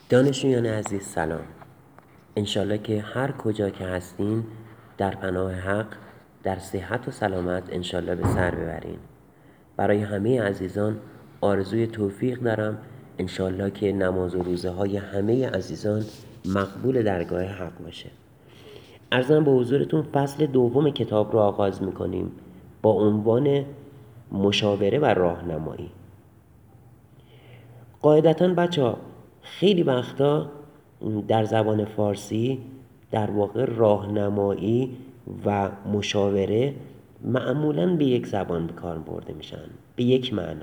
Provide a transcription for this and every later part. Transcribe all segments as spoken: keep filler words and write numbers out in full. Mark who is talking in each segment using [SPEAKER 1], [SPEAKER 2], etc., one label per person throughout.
[SPEAKER 1] دانشجویان عزیز سلام. انشالله که هر کجا که هستین در پناه حق، در صحت و سلامت انشالله به سر ببرین. برای همه عزیزان آرزوی توفیق دارم، انشالله که نماز و روزه های همه عزیزان مقبول درگاه حق باشه. عرضم به حضورتون فصل دوم کتاب رو آغاز میکنیم با عنوان مشاوره و راهنمایی. قاعدتاً بچه ها خیلی وقتا در زبان فارسی در واقع راهنمایی و مشاوره معمولاً به یک زبان به کار برده میشن، به یک معنا.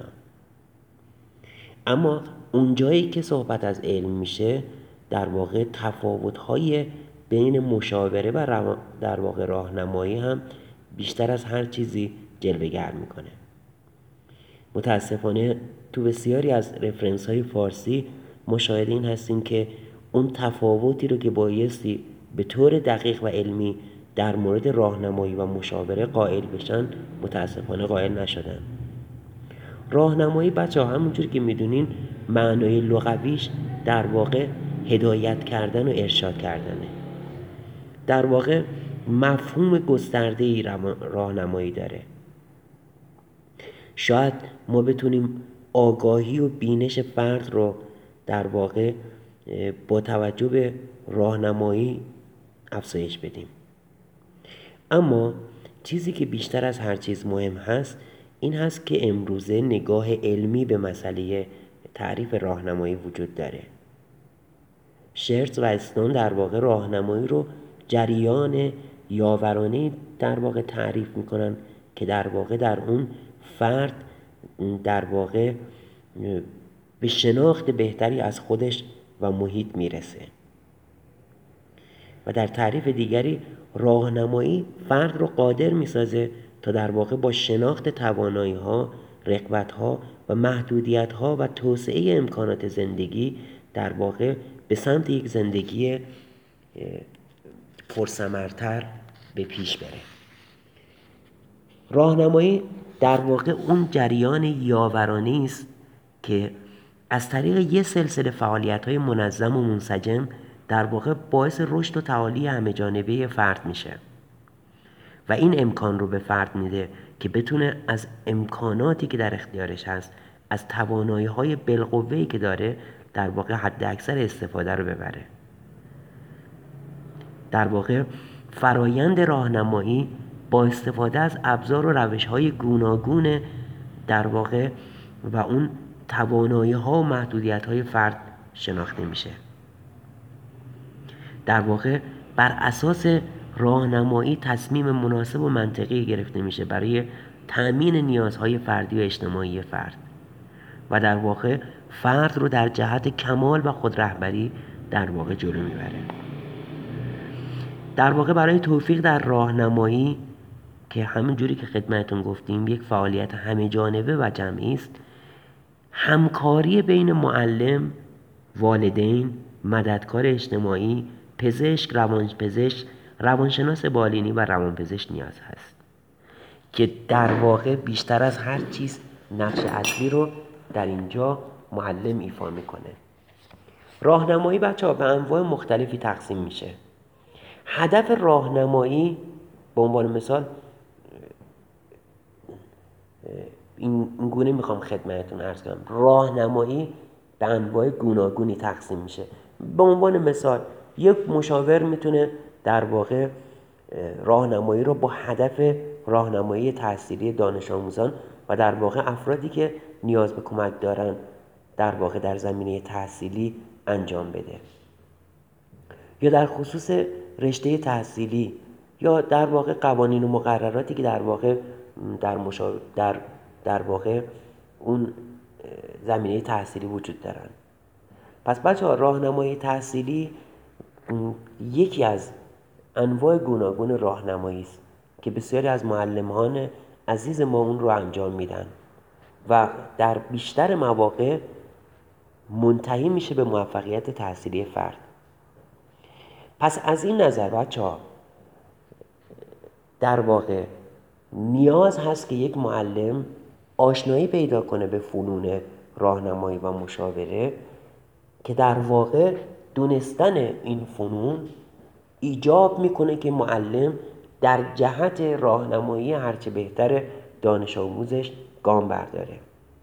[SPEAKER 1] اما اونجایی که صحبت از علم میشه در واقع تفاوت‌های بین مشاوره و در واقع راهنمایی هم بیشتر از هر چیزی جلوه‌گر میکنه. متاسفانه تو بسیاری از رفرنس های فارسی مشاهده این هستیم که اون تفاوتی رو که بایستی به طور دقیق و علمی در مورد راهنمایی و مشاوره قائل بشن متاسفانه قائل نشدن. راهنمایی بچه ها همونجور که میدونین معنای لغویش در واقع هدایت کردن و ارشاد کردنه. در واقع مفهوم گسترده‌ای راهنمایی داره. شاید ما بتونیم آگاهی و بینش فرد رو در واقع با توجه به راهنمایی افزایش بدیم. اما چیزی که بیشتر از هر چیز مهم هست این هست که امروزه نگاه علمی به مسئله تعریف راهنمایی وجود داره. شرتز و استون در واقع راهنمایی رو جریان یاورانه در واقع تعریف میکنن که در واقع در اون فرد در واقع به شناخت بهتری از خودش و محیط میرسه. و در تعریف دیگری راهنمایی فرد رو قادر میسازه تا در واقع با شناخت توانایی ها، رغبت ها و محدودیت ها و توسعه امکانات زندگی در واقع به سمت یک زندگی پرثمرتر به پیش بره. راهنمایی در واقع اون جریان یاورانه است که از طریق یه سلسله فعالیت‌های منظم و منسجم در واقع باعث رشد و تعالی همه جانبه فرد میشه و این امکان رو به فرد میده که بتونه از امکاناتی که در اختیارش هست، از توانایی‌های بالقوه‌ای که داره در واقع حد اکثر استفاده رو ببره. در واقع فرایند راهنمایی با استفاده از ابزار و روش‌های گوناگون در واقع و اون توانایی‌ها و محدودیت‌های فرد شناخته میشه. در واقع بر اساس راهنمایی تصمیم مناسب و منطقی گرفته میشه برای تأمین نیازهای فردی و اجتماعی فرد و در واقع فرد رو در جهت کمال و خودرهبری در واقع جلو میبره. در واقع برای توفیق در راهنمایی که همون جوری که خدمتتون گفتیم یک فعالیت همه جانبه و جمعی است، همکاری بین معلم، والدین، مددکار اجتماعی، پزشک، روانپزشک، روانشناس بالینی و روانپزشک نیاز هست که در واقع بیشتر از هر چیز نقش اصلی رو در اینجا معلم ایفا میکنه. راهنمایی بچه‌ها به انواع مختلفی تقسیم میشه. هدف راهنمایی به عنوان مثال این گونه میخوام خدمتتون عرض کنم، راهنمایی به انواع گوناگونی تقسیم میشه. به عنوان مثال یک مشاور میتونه در واقع راهنمایی رو با هدف راهنمایی تحصیلی دانش آموزان و در واقع افرادی که نیاز به کمک دارن در واقع در زمینه تحصیلی انجام بده، یا در خصوص رشته تحصیلی، یا در واقع قوانین و مقرراتی که در واقع در مشاور در در واقع اون زمینه تحصیلی وجود دارن. پس بچه‌ها راهنمایی تحصیلی یکی از انواع گوناگون راهنمایی است که بسیاری از معلمان عزیز ما اون رو انجام میدن و در بیشتر مواقع منتهی میشه به موفقیت تحصیلی فرد. پس از این نظر بچه‌ها در واقع نیاز هست که یک معلم آشنایی پیدا کنه به فنون راهنمایی و مشاوره که در واقع دونستن این فنون ایجاب میکنه که معلم در جهت راهنمایی هرچه بهتر دانش آموزش گام برداره.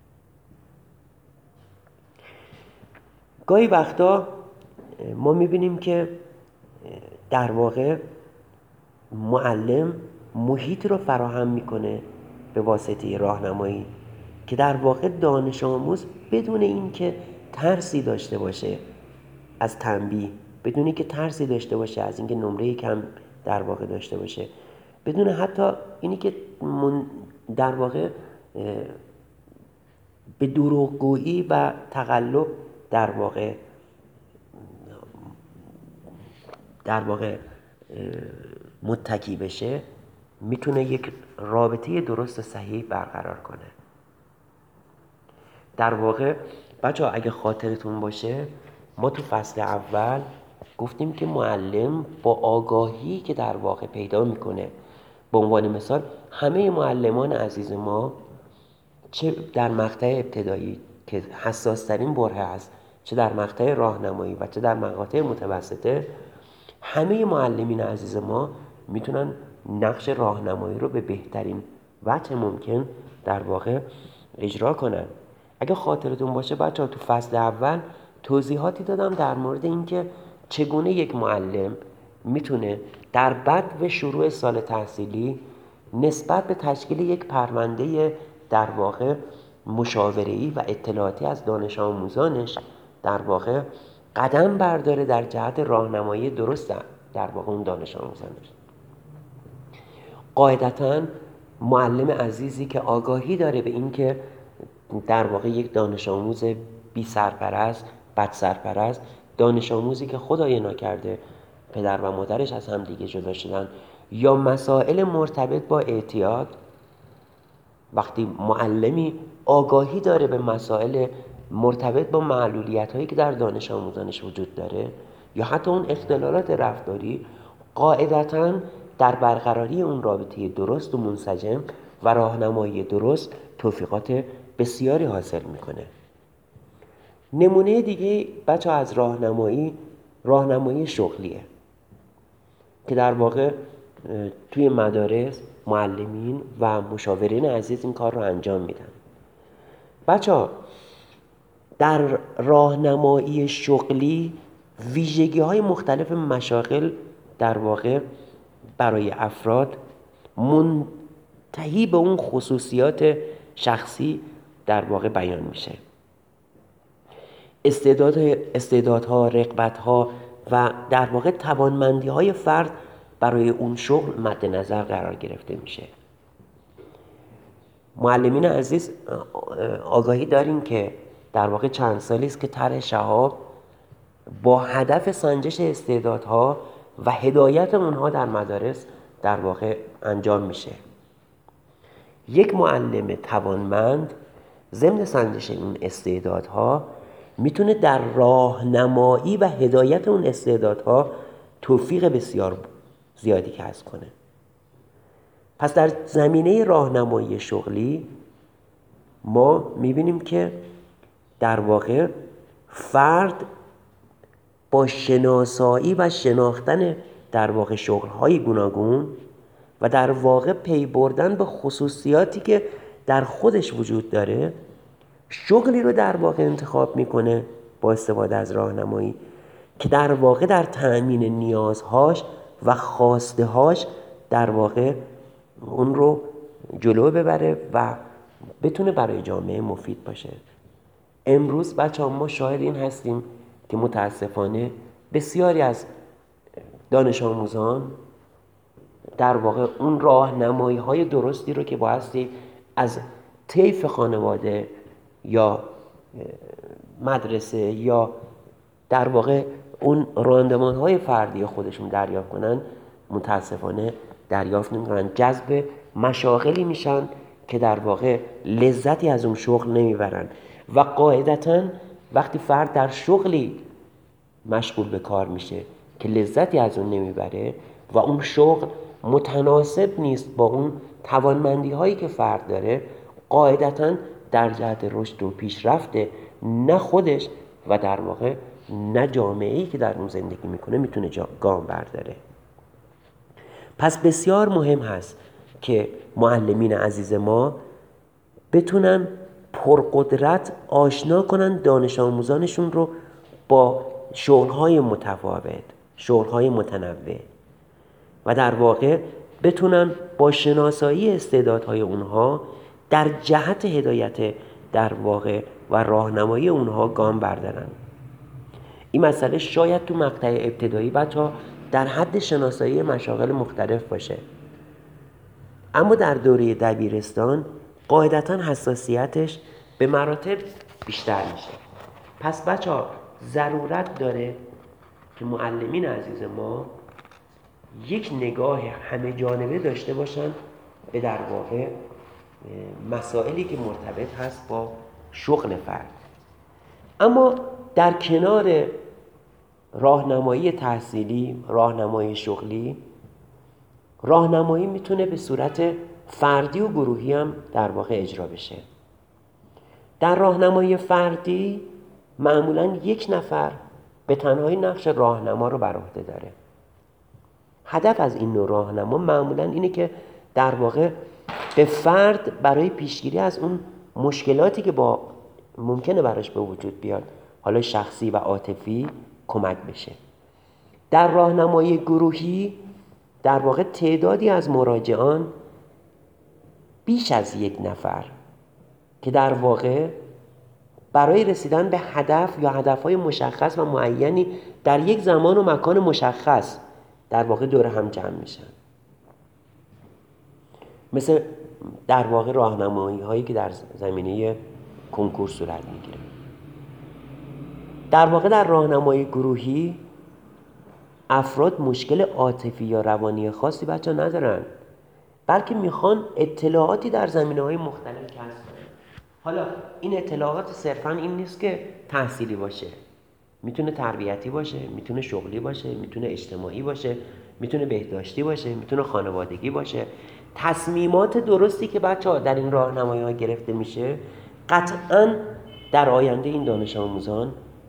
[SPEAKER 1] گاهی وقتا ما میبینیم که در واقع معلم محیط رو فراهم میکنه به واسطه راهنمایی که در واقع دانش آموز بدون اینکه ترسی داشته باشه از تنبیه، بدون اینکه ترسی داشته باشه از اینکه نمره کم در واقع داشته باشه، بدون حتی اینی که من در واقع به دروغگویی و تقلب در واقع در واقع متکی بشه، میتونه یک رابطه درست و صحیح برقرار کنه. در واقع بچه ها اگه خاطرتون باشه ما تو فصل اول گفتیم که معلم با آگاهی که در واقع پیدا میکنه، به عنوان مثال همه معلمان عزیز ما چه در مقطع ابتدایی که حساس ترین بره است، چه در مقطع راهنمایی و چه در مقاطع متوسطه، همه معلمین عزیز ما میتونن نقش راهنمایی رو به بهترین وجه ممکن در واقع اجرا کنن. اگه خاطرتون باشه بچه‌ها تو فصل اول توضیحاتی دادم در مورد اینکه چگونه یک معلم میتونه در بدو شروع سال تحصیلی نسبت به تشکیل یک پرونده در واقع مشاوره‌ای و اطلاعاتی از دانش آموزانش در واقع قدم برداره در جهت راهنمایی درست در واقع اون دانش آموزانش. قاعدتاً معلم عزیزی که آگاهی داره به این که در واقع یک دانش آموز بی سرپرست، بد سرپرست، دانش آموزی که خدای ناکرده پدر و مادرش از هم دیگه جدا شدن، یا مسائل مرتبط با اعتیاد، وقتی معلمی آگاهی داره به مسائل مرتبط با معلولیت هایی که در دانش آموزانش وجود داره یا حتی اون اختلالات رفتاری، قاعدتاً در برقراری اون رابطه درست و منسجم و راهنمایی درست توفیقات بسیاری حاصل میکنه. نمونه دیگه بچه از راهنمایی راهنمایی شغلیه که در واقع توی مدارس معلمین و مشاورین عزیز این کار رو انجام میدن. بچه در راهنمایی شغلی ویژگی های مختلف مشاغل در واقع برای افراد منتهی به اون خصوصیات شخصی در واقع بیان میشه. استعداد استعدادها، رغبت‌ها و در واقع توانمندی‌های فرد برای اون شغل مد نظر قرار گرفته میشه. معلمین عزیز آگاهی داریم که در واقع چند سالی است که طرح شهاب با هدف سنجش استعدادها و هدایت اونها در مدارس در واقع انجام میشه. یک معلم توانمند ضمن سنجش این استعدادها میتونه در راهنمایی و هدایت اون استعدادها توفیق بسیار زیادی کسب کنه. پس در زمینه راهنمایی شغلی ما میبینیم که در واقع فرد با شناسایی و شناختن در واقع شغل‌های گوناگون و در واقع پی بردن به خصوصیاتی که در خودش وجود داره، شغلی رو در واقع انتخاب میکنه با استفاده از راهنمایی که در واقع در تأمین نیازهاش و خواستهاش در واقع اون رو جلو ببره و بتونه برای جامعه مفید باشه. امروز بچه‌ها ما شاهد این هستیم که متاسفانه بسیاری از دانش آموزان در واقع اون راهنمایی های درستی رو که بایستی از طیف خانواده یا مدرسه یا در واقع اون راندمان های فردی خودشون دریافت کنن، متاسفانه دریافت نمی‌کنن، جذب مشاغلی میشن که در واقع لذتی از اون شغل نمیبرن و قاعدتاً وقتی فرد در شغلی مشغول به کار میشه که لذتی از اون نمیبره و اون شغل متناسب نیست با اون توانمندی هایی که فرد داره، قاعدتاً در جهت رشد و پیشرفت نه خودش و در واقع نه جامعه‌ای که در اون زندگی میکنه میتونه گام برداره. پس بسیار مهم هست که معلمین عزیز ما بتونن پرقدرت آشنا کنن دانش آموزانشون رو با شغل‌های متفاوت، شغل‌های متنوع و در واقع بتونن با شناسایی استعدادهای اونها در جهت هدایت در واقع و راهنمایی اونها گام بردارن. این مسئله شاید تو مقطع ابتدایی بچه‌ها در حد شناسایی مشاغل مختلف باشه، اما در دوره دبیرستان قاعدتاً حساسیتش به مراتب بیشتر میشه. پس بچه‌ها ضرورت داره که معلمین عزیز ما یک نگاه همه جانبه داشته باشن به در واقع مسائلی که مرتبط هست با شغل فرد. اما در کنار راهنمایی تحصیلی، راهنمایی شغلی، راهنمایی میتونه به صورت فردی و گروهی هم در واقع اجرا بشه. در راهنمایی فردی معمولاً یک نفر به تنهایی نقش راهنما رو بر عهده داره. هدف از این نوع راهنما معمولاً اینه که در واقع به فرد برای پیشگیری از اون مشکلاتی که با ممکنه براش به وجود بیاد، حالا شخصی و عاطفی، کمک بشه. در راهنمایی گروهی در واقع تعدادی از مراجعان بیش از یک نفر که در واقع برای رسیدن به هدف یا هدفهای مشخص و معینی در یک زمان و مکان مشخص در واقع دور هم جمع میشن. مثل در واقع راهنمایی هایی که در زمینه کنکور صورت میگیره. در واقع در راهنمایی گروهی افراد مشکل عاطفی یا روانی خاصی بچه ندارن، بلکه میخوان اطلاعاتی در زمینه‌های مختلف کسب کنن. حالا این اطلاعات صرفاً این نیست که تحصیلی باشه، میتونه تربیتی باشه، میتونه شغلی باشه، میتونه اجتماعی باشه، میتونه بهداشتی باشه، میتونه خانوادگی باشه. تصمیمات درستی که بچه‌ها در این راهنمایی‌ها گرفته میشه قطعاً در آینده این دانش آموزان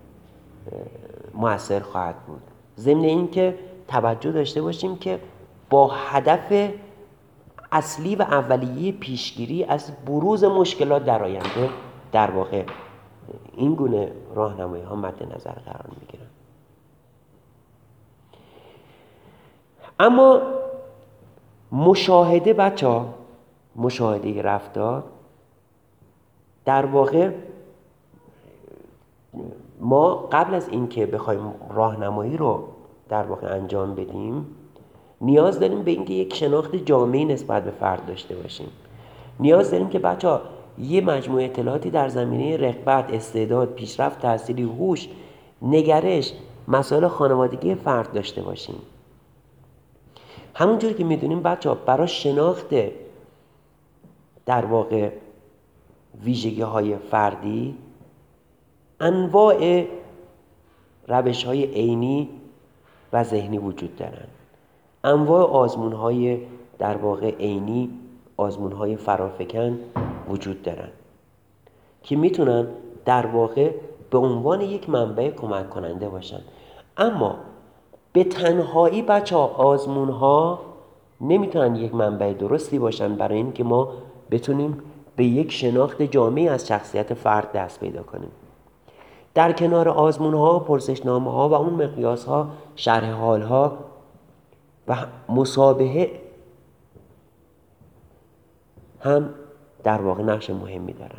[SPEAKER 1] مؤثر خواهد بود. ضمن این که توجه داشته باشیم که با هدف اصلی و اولیه پیشگیری از بروز مشکلات در آینده در واقع این گونه راهنمایی ها مد نظر قرار میگیرن. اما مشاهده بچه‌ها، مشاهده رفتار در واقع ما قبل از اینکه بخوایم راهنمایی رو در واقع انجام بدیم نیاز داریم به اینکه یک شناخت جامعی نسبت به فرد داشته باشیم. نیاز داریم که بچه‌ها یه مجموعه اطلاعاتی در زمینه رغبت، استعداد، پیشرفت تحصیلی، هوش، نگرش، مسائل خانوادگی فرد داشته باشیم. همونجوری که میدونیم بچه‌ها برای شناخت در واقع ویژگی‌های فردی انواع روش‌های عینی و ذهنی وجود دارند. انواع آزمون‌های در واقع عینی، آزمون‌های فرافکن وجود دارند که میتونن در واقع به عنوان یک منبع کمک کننده باشن. اما به تنهایی بچه‌ها آزمون‌ها نمیتونن یک منبع درستی باشن برای اینکه ما بتونیم به یک شناخت جامعی از شخصیت فرد دست پیدا کنیم. در کنار آزمون‌ها، پرسشنامه‌ها و اون مقیاس‌ها، شرح حال‌ها و مسابقه هم در واقع نقش مهمی دارن.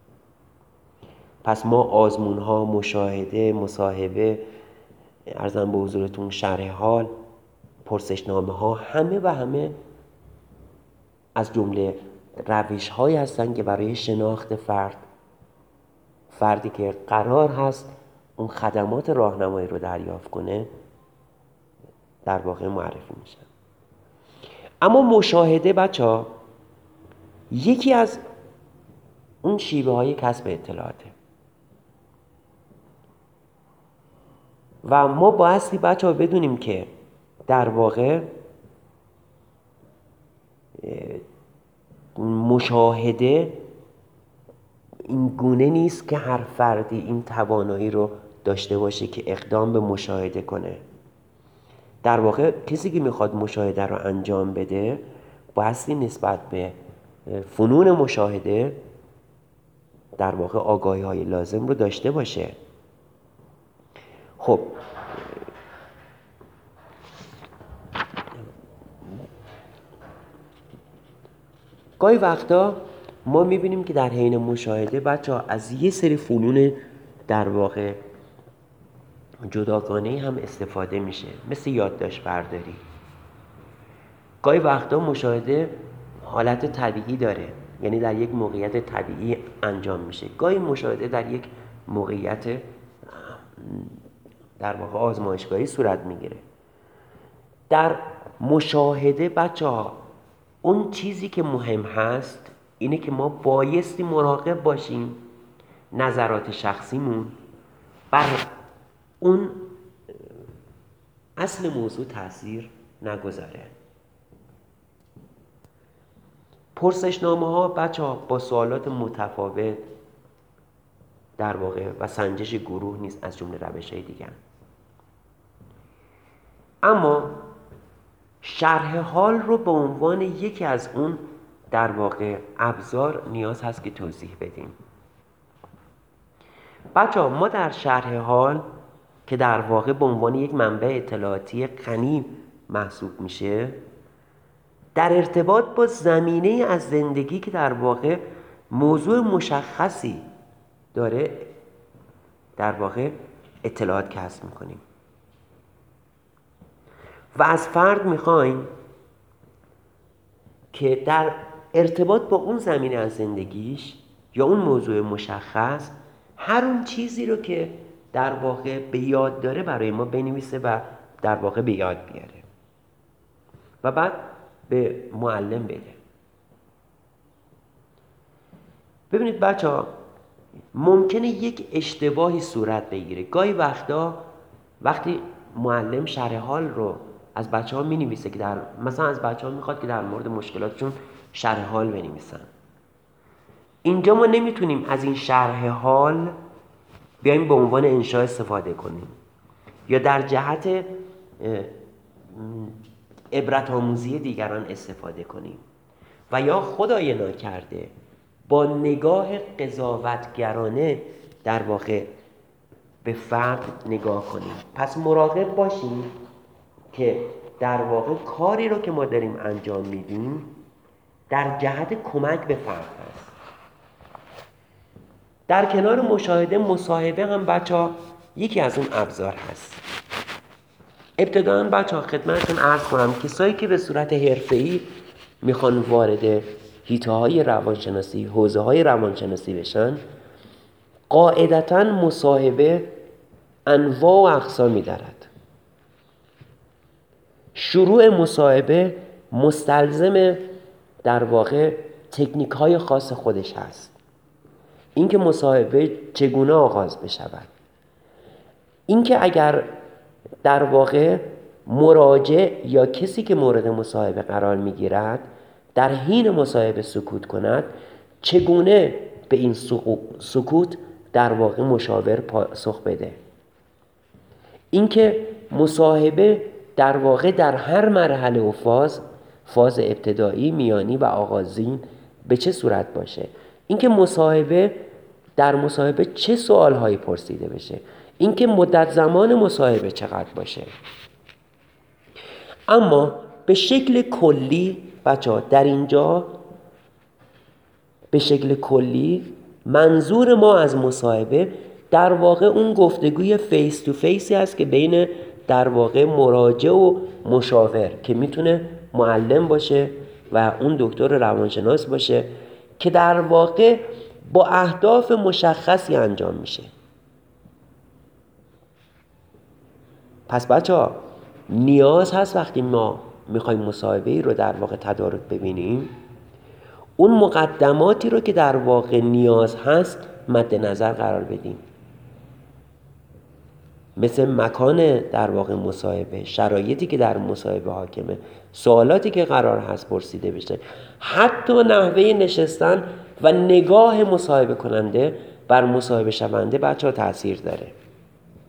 [SPEAKER 1] پس ما آزمون‌ها، مشاهده، مصاحبه، عرضم به حضورتون شرح حال، پرسشنامه‌ها همه و همه از جمله روش‌هایی هستن که برای شناخت فرد فردی که قرار هست اون خدمات راهنمایی رو دریافت کنه در واقع معرفی میشن. اما مشاهده بچه‌ها یکی از اون شیوه های کسب اطلاعاته و ما بایستی بچه‌ها بدونیم که در واقع مشاهده این گونه نیست که هر فردی این توانایی رو داشته باشه که اقدام به مشاهده کنه. در واقع کسی که میخواد مشاهده رو انجام بده بایستی نسبت به فنون مشاهده در واقع آگاهی های لازم رو داشته باشه. خب گاهی وقتا ما میبینیم که در حین مشاهده بچه ها از یه سری فنون در واقع جداگانه هم استفاده میشه، مثل یادداشت برداری. گاهی وقتا مشاهده حالت طبیعی داره، یعنی در یک موقعیت طبیعی انجام میشه. گاهی مشاهده در یک موقعیت در واقع آزمایشگاهی صورت میگیره. در مشاهده بچه ها اون چیزی که مهم هست اینه که ما بایستی مراقب باشیم نظرات شخصیمون بر اون اصل موضوع تاثیر نگذاره. پرسشنامه ها بچه ها با سوالات متفاوت در واقع و سنجش گروه نیست از جمله روش های دیگر. اما شرح حال رو به عنوان یکی از اون در واقع ابزار نیاز هست که توضیح بدیم. بچه ها ما در شرح حال که در واقع به عنوان یک منبع اطلاعاتی غنی محسوب میشه، در ارتباط با زمینه از زندگی که در واقع موضوع مشخصی داره در واقع اطلاعات کسب میکنیم و از فرد میخوایم که در ارتباط با اون زمینه از زندگیش یا اون موضوع مشخص هر اون چیزی رو که در واقع به یاد داره برای ما بنویسه و در واقع به یاد بیاره و بعد به معلم بده. ببینید بچه ها ممکنه یک اشتباهی صورت بگیره. گاهی وقتا وقتی معلم شرح حال رو از بچه ها می نویسه که در مثلا از بچه ها میخواد که در مورد مشکلاتشون شرح حال بنویسن، اینجا ما نمیتونیم از این شرح حال بیایم به عنوان انشاء استفاده کنیم یا در جهت عبرت آموزی دیگران استفاده کنیم و یا خدای ناکرده با نگاه قضاوتگرانه در واقع به فرد نگاه کنیم. پس مراقب باشیم که در واقع کاری رو که ما داریم انجام میدیم در جهت کمک به فرد هست. در کنار مشاهده مصاحبه هم بچه ها یکی از اون ابزار هست. ابتداً بچه ها خدمتتون عرض کنم کسایی که به صورت حرفه‌ای میخوان وارد حیطه های روانشناسی، حوزه های روانشناسی بشن، قاعدتاً مصاحبه انواع و اقسامی دارد. شروع مصاحبه مستلزم در واقع تکنیک های خاص خودش هست. اینکه مصاحبه چگونه آغاز بشود، اینکه اگر در واقع مراجع یا کسی که مورد مصاحبه قرار میگیرد در حین مصاحبه سکوت کند، چگونه به این سکوت در واقع مشاور پاسخ بده. اینکه مصاحبه در واقع در هر مرحله و فاز، فاز ابتدایی، میانی و آغازین به چه صورت باشه. اینکه مصاحبه در مصاحبه چه سوالهایی پرسیده بشه. اینکه مدت زمان مصاحبه چقدر باشه. اما به شکل کلی بچه‌ها در اینجا به شکل کلی منظور ما از مصاحبه در واقع اون گفتگوی فیس تو فیسی هست که بین در واقع مراجع و مشاور که میتونه معلم باشه و اون دکتر روانشناس باشه که در واقع با اهداف مشخصی انجام میشه. پس بچه ها نیاز هست وقتی ما میخوایم مصاحبه‌ای رو در واقع تدارک ببینیم اون مقدماتی رو که در واقع نیاز هست مد نظر قرار بدیم، مثل مکان در واقع مصاحبه، شرایطی که در مصاحبه حاکمه، سوالاتی که قرار هست پرسیده بشه، حتی نحوه نشستن و نگاه مصاحبه کننده بر مصاحبه شونده بچه ها تأثیر داره.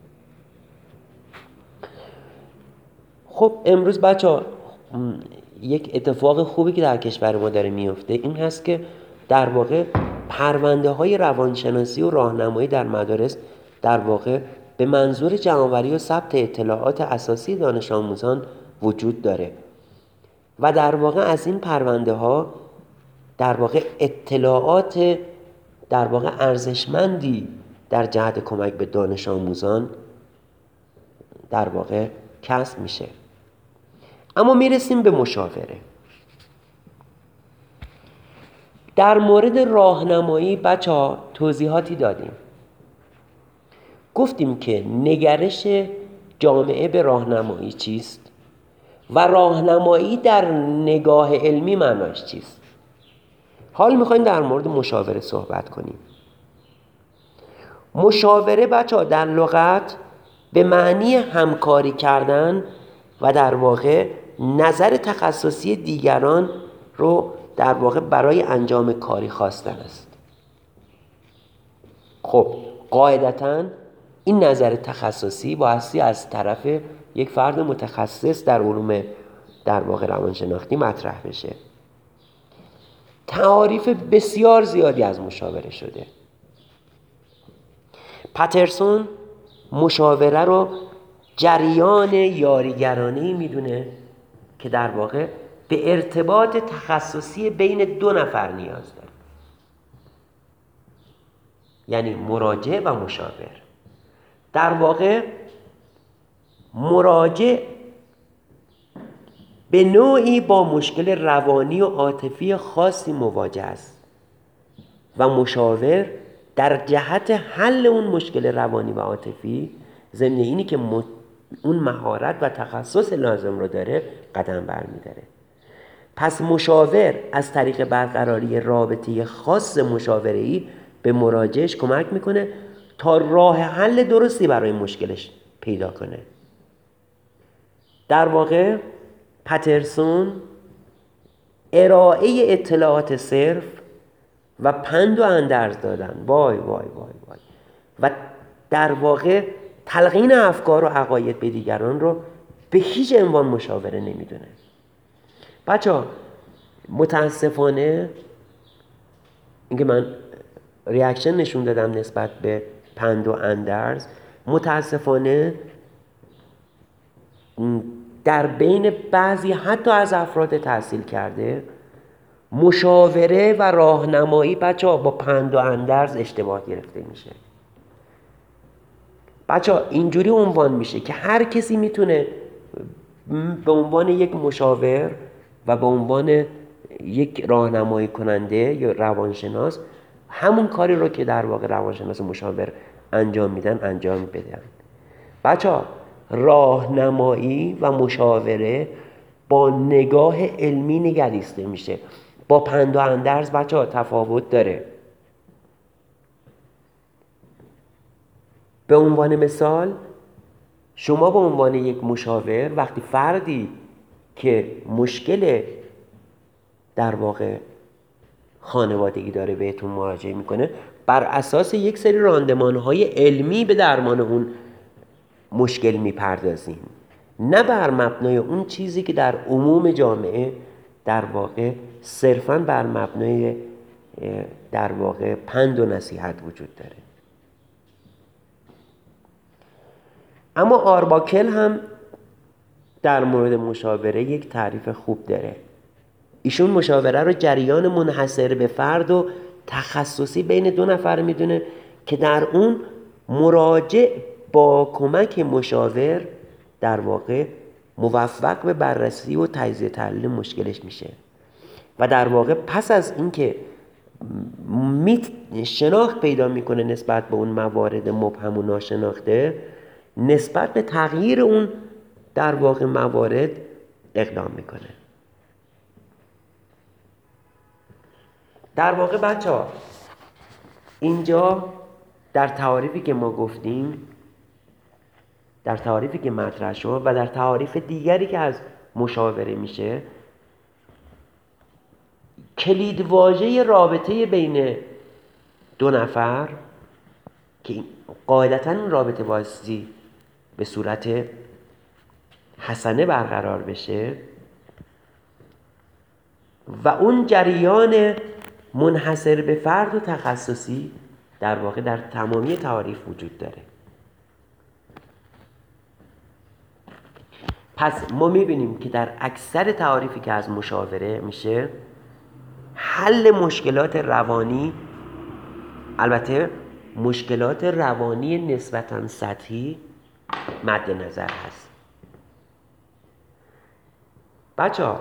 [SPEAKER 1] خب امروز بچه یک اتفاق خوبی که در کشور ما داره میفته این هست که در واقع پرونده های روانشناسی و راهنمایی در مدارس در واقع به منظور جمع‌آوری و ثبت اطلاعات اساسی دانش آموزان وجود داره و در واقع از این پرونده ها در واقع اطلاعات در واقع ارزشمندی در جهت کمک به دانش آموزان در واقع کسب میشه. اما میرسیم به مشاوره. در مورد راهنمایی بچه ها توضیحاتی دادیم. گفتیم که نگرش جامعه به راهنمایی چیست و راهنمایی در نگاه علمی معناش چیست. حال میخوایم در مورد مشاوره صحبت کنیم. مشاوره بچه ها در لغت به معنی همکاری کردن و در واقع نظر تخصصی دیگران رو در واقع برای انجام کاری خواستن است. خب قاعدتاً این نظر تخصصی بایستی از طرف یک فرد متخصص در علوم در واقع روانشناختی مطرح بشه. تعاریف بسیار زیادی از مشاوره شده. پترسون مشاوره رو جریان یاریگرانه‌ای میدونه که در واقع به ارتباط تخصصی بین دو نفر نیاز داره، یعنی مراجع و مشاور. در واقع مراجع به نوعی با مشکل روانی و عاطفی خاصی مواجه است و مشاور در جهت حل اون مشکل روانی و عاطفی ضمن اینی که اون مهارت و تخصص لازم رو داره قدم برمی‌داره. پس مشاور از طریق برقراری رابطه خاص مشاوره‌ای به مراجعش کمک میکنه تا راه حل درستی برای مشکلش پیدا کنه. در واقع پترسون ارائه اطلاعات صرف و پند و اندرز دادن وای وای وای وای و در واقع تلقین افکار و عقاید به دیگران رو به هیچ عنوان مشاوره نمیدونه. بچه ها متاسفانه اینکه من ریاکشن نشون دادم نسبت به پند و اندرز، متاسفانه در بین بعضی حتی از افراد تحصیل کرده مشاوره و راهنمایی بچه ها با پند و اندرز اشتباه گرفته میشه. بچه ها اینجوری عنوان میشه که هر کسی میتونه به عنوان یک مشاور و به عنوان یک راهنمایی کننده یا روانشناس همون کاری رو که در واقع روانشناس و مشاور انجام میدن انجام بدن. بچه ها راهنمایی و مشاوره با نگاه علمی نگریسته میشه. با پند و اندرز بچه ها تفاوت داره. به عنوان مثال شما به عنوان یک مشاور وقتی فردی که مشکل در واقع خانوادگی داره بهتون مراجعه میکنه، بر اساس یک سری راندمانهای علمی به درمان اون مشکل میپردازین، نه بر مبنای اون چیزی که در عموم جامعه در واقع صرفاً بر مبنای در واقع پند و نصیحت وجود داره. اما آرباکل هم در مورد مشاوره یک تعریف خوب داره. ایشون مشاوره رو جریان منحصر به فرد و تخصصی بین دو نفر میدونه که در اون مراجع با کمک مشاور در واقع موفق به بررسی و تجزیه تحلیل مشکلش میشه و در واقع پس از اینکه میت شناخت پیدا میکنه نسبت به اون موارد مبهم و ناشناخته، نسبت به تغییر اون در واقع موارد اقدام میکنه. در واقع بچه ها اینجا در تعاریفی که ما گفتیم، در تعاریفی که مطرح شد و در تعاریف دیگری که از مشاوره میشه، کلید واژه رابطه بین دو نفر که قاعدتاً این رابطه واسطی به صورت حسنه برقرار بشه و اون جریان منحصر به فرد و تخصصی در واقع در تمامی تعاریف وجود داره. پس ما میبینیم که در اکثر تعاریفی که از مشاوره میشه، حل مشکلات روانی، البته مشکلات روانی نسبتاً سطحی، مد نظر هست. بچه‌ها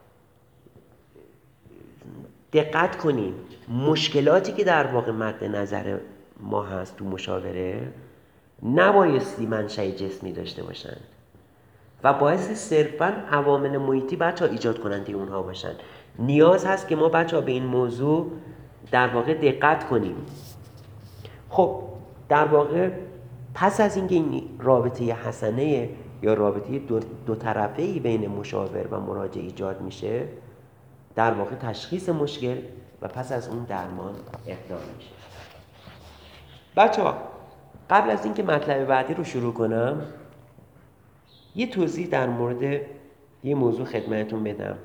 [SPEAKER 1] دقت کنیم، مشکلاتی که در واقع مد نظر ما هست تو مشاوره نبایستی منشأ جسمی داشته باشند و باعث صرفاً عوامل محیطی بچه‌ها ایجاد کننده اونها باشن. نیاز هست که ما بچه‌ها به این موضوع در واقع دقت کنیم. خب در واقع پس از اینکه این رابطه حسنه یا رابطه دو, دو طرفه‌ای بین مشاور و مراجع ایجاد میشه، در واقع تشخیص مشکل و پس از اون درمان اقدام میشه. بچه‌ها قبل از اینکه مطلب بعدی رو شروع کنم، یه توضیح در مورد یه موضوع خدمتتون بدم.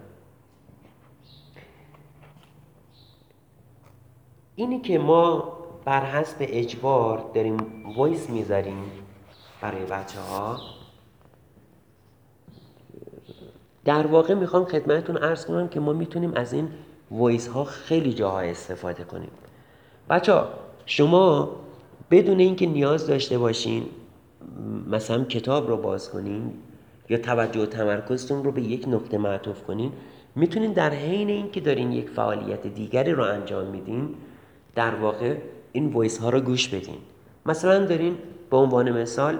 [SPEAKER 1] اینی که ما بر حسب اجبار داریم وایس میذاریم برای بچه ها، در واقع میخوام خدمتتون عرض کنم که ما میتونیم از این وایس ها خیلی جاها استفاده کنیم. بچه ها شما بدون اینکه نیاز داشته باشین مثلا کتاب رو باز کنین یا توجه و تمرکزتون رو به یک نکته معطوف کنین، میتونین در حین اینکه دارین یک فعالیت دیگری رو انجام میدین در واقع این وایس ها رو گوش بدین. مثلا دارین به عنوان مثال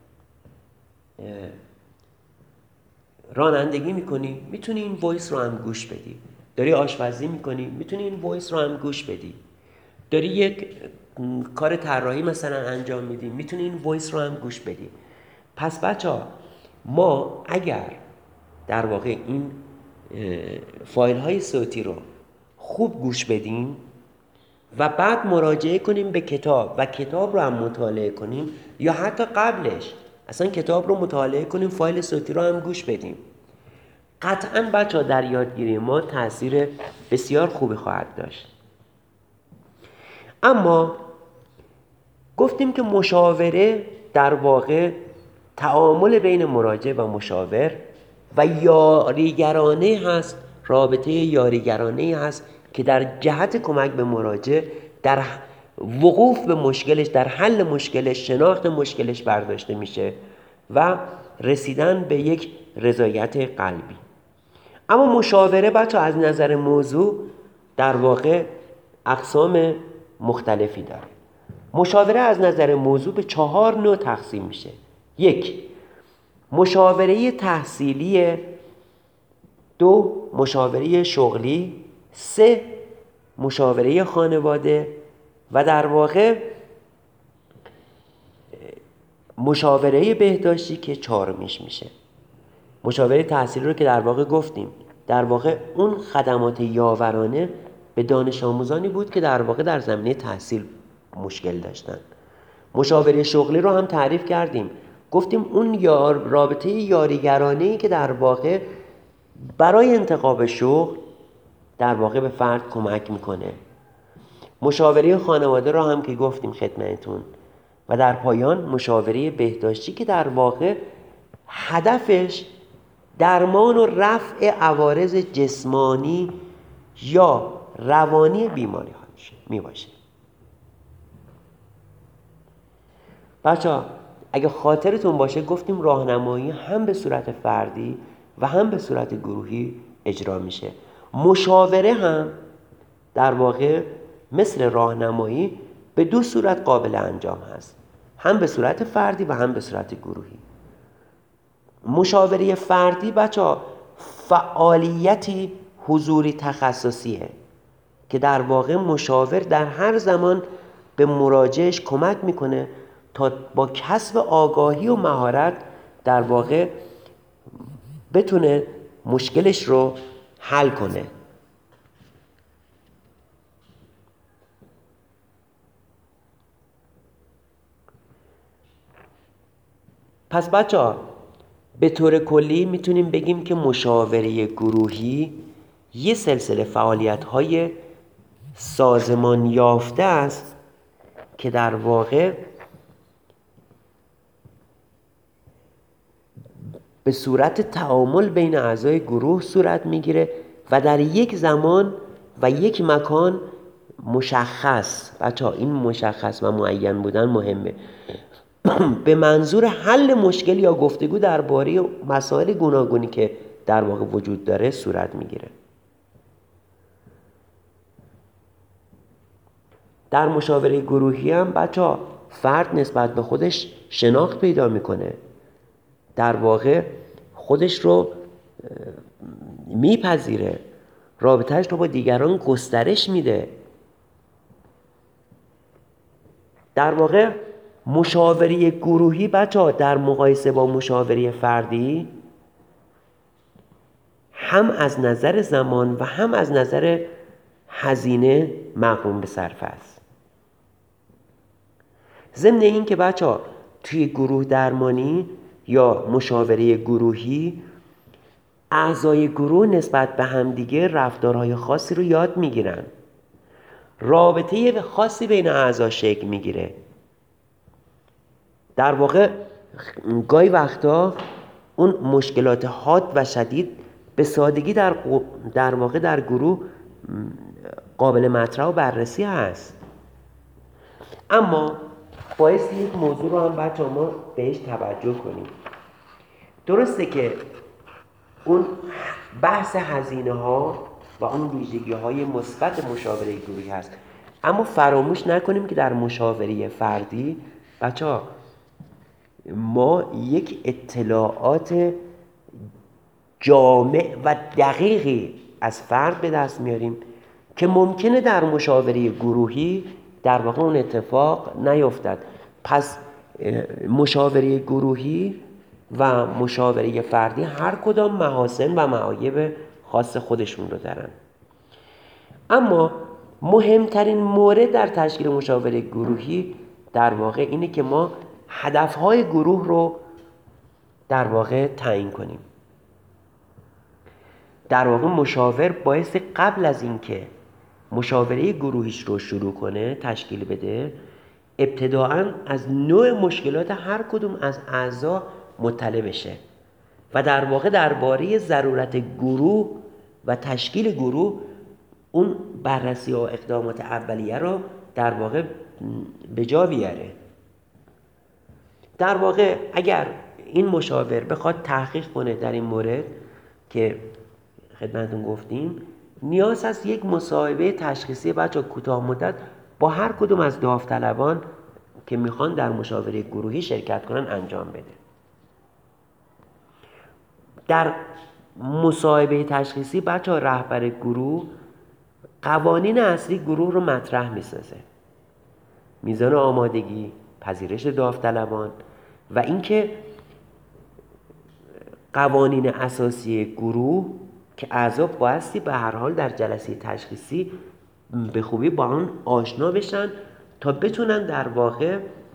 [SPEAKER 1] رانندگی میکنی، میتونی این وایس رو هم گوش بدی. داری آشپزی میکنی، میتونی این وایس رو هم گوش بدی. داری یک کار طراحی مثلا انجام میدی، میتونی این وایس رو هم گوش بدی. پس بچه‌ها ما اگر در واقع این فایل های صوتی رو خوب گوش بدیم و بعد مراجعه کنیم به کتاب و کتاب رو هم مطالعه کنیم، یا حتی قبلش اصلا کتاب رو مطالعه کنیم فایل صوتی رو هم گوش بدیم، قطعاً بچه‌ها در یادگیری ما تأثیر بسیار خوبی خواهد داشت. اما گفتیم که مشاوره در واقع تعامل بین مراجع و مشاور و یاریگرانه هست، رابطه یاریگرانه هست که در جهت کمک به مراجع در وقوف به مشکلش، در حل مشکلش، شناخت مشکلش برداشته میشه و رسیدن به یک رضایت قلبی. اما مشاوره بچه از نظر موضوع در واقع اقسام مختلفی داره. مشاوره از نظر موضوع به چهار نوع تقسیم میشه. یک، مشاوره تحصیلی. دو، مشاوره شغلی. سه، مشاوره خانواده. و در واقع مشاوره بهداشتی که چهارمیش میشه. مشاوره تحصیلی رو که در واقع گفتیم، در واقع اون خدمات یاورانه به دانش آموزانی بود که در واقع در زمینه تحصیل مشکل داشتن. مشاوره شغلی رو هم تعریف کردیم، گفتیم اون یار رابطه یاریگرانه‌ای که در واقع برای انتخاب شغل در واقع به فرد کمک میکنه. مشاوره خانواده رو هم که گفتیم خدمتتون. و در پایان مشاوره بهداشتی که در واقع هدفش درمان و رفع عوارض جسمانی یا روانی بیماری ها می باشه. بچه‌ها اگه خاطرتون باشه گفتیم راهنمایی هم به صورت فردی و هم به صورت گروهی اجرا میشه. مشاوره هم در واقع مثل راهنمایی به دو صورت قابل انجام هست، هم به صورت فردی و هم به صورت گروهی. مشاوره فردی بچه‌ها فعالیتی حضوری تخصصیه که در واقع مشاور در هر زمان به مراجعش کمک میکنه تا با کسب آگاهی و مهارت در واقع بتونه مشکلش رو حل کنه. پس بچه‌ها به طور کلی میتونیم بگیم که مشاوره گروهی یه سلسله فعالیت‌های سازمان یافته است که در واقع به صورت تعامل بین اعضای گروه صورت میگیره و در یک زمان و یک مکان مشخص. بچه‌ها این مشخص و معین بودن مهمه. به منظور حل مشکل یا گفتگو درباره مسائل گوناگونی که در واقع وجود داره صورت میگیره. در مشاوره گروهی هم بچه‌ها فرد نسبت به خودش شناخت پیدا میکنه، در واقع خودش رو میپذیره، رابطهش رو با دیگران گسترش میده. در واقع مشاوره گروهی بچه‌ها در مقایسه با مشاوره فردی هم از نظر زمان و هم از نظر هزینه مقرون به صرفه است. ضمن این که بچه‌ها توی گروه درمانی یا مشاوره گروهی اعضای گروه نسبت به همدیگه رفتارهای خاصی رو یاد میگیرن، رابطه خاصی بین اعضا شکل میگیره. در واقع گاهی وقتا اون مشکلات حاد و شدید به سادگی در, در واقع در گروه قابل مطرح و بررسی هست. اما باعث یک موضوع رو هم بچه ما بهش توجه کنیم. درسته که اون بحث هزینه ها و اون ویژگی های مثبت مشاوره گروهی هست، اما فراموش نکنیم که در مشاوره فردی بچه ها ما یک اطلاعات جامع و دقیقی از فرد به دست میاریم که ممکنه در مشاوره گروهی در واقع اون اتفاق نیفتد. پس مشاوره گروهی و مشاوره فردی هر کدام محاسن و معایب خاص خودشون رو دارن. اما مهمترین مورد در تشکیل مشاوره گروهی در واقع اینه که ما هدفهای گروه رو در واقع تعیین کنیم. در واقع مشاور باعث قبل از اینکه مشاوره گروهیش رو شروع کنه، تشکیل بده، ابتداعاً از نوع مشکلات هر کدوم از اعضا مطلع بشه و در واقع درباره ضرورت گروه و تشکیل گروه اون بررسی و اقدامات اولیه رو در واقع به جا بیاره. در واقع اگر این مشاور بخواد تحقیق کنه در این مورد که خدمتتون گفتیم، نیاز هست یک مصاحبه تشخیصی بچه کوتاه مدت با هر کدوم از داوطلبان که میخوان در مشاوره گروهی شرکت کنن انجام بده. در مصاحبه تشخیصی بچه رهبر گروه قوانین اصلی گروه رو مطرح میسازه، میزان آمادگی، پذیرش داوطلبان و اینکه قوانین اساسی گروه که اعضا بایستی به هر حال در جلسه تشخیصی به خوبی با آن آشنا بشن تا بتونن در واقع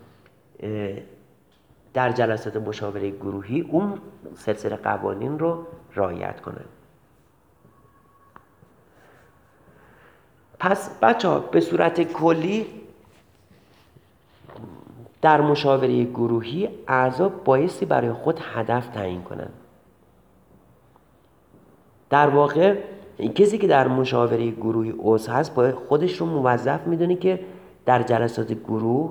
[SPEAKER 1] در جلسات مشاوره گروهی اون سلسله قوانین رو رعایت کنن. پس بچه‌ها به صورت کلی در مشاوره گروهی اعضا بایستی برای خود هدف تعیین کنن. در واقع کسی که در مشاوره گروهی عضو هست باید خودش رو موظف میدونه که در جلسات گروه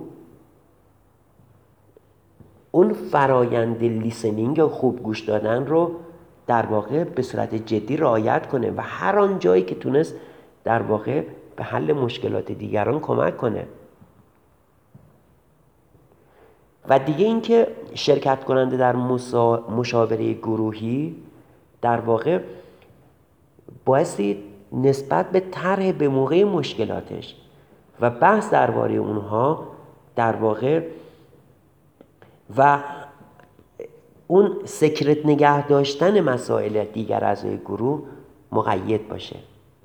[SPEAKER 1] اون فرایند لیسنینگ و خوب گوش دادن رو در واقع به صورت جدی رعایت کنه و هر آن جایی که تونست در واقع به حل مشکلات دیگران کمک کنه. و دیگه اینکه شرکت کننده در مشاوره گروهی در واقع بایستی نسبت به طرح به موقع مشکلاتش و بحث درباره اونها در واقع و اون سکرت نگه داشتن مسائل دیگر اعضای گروه مقید باشه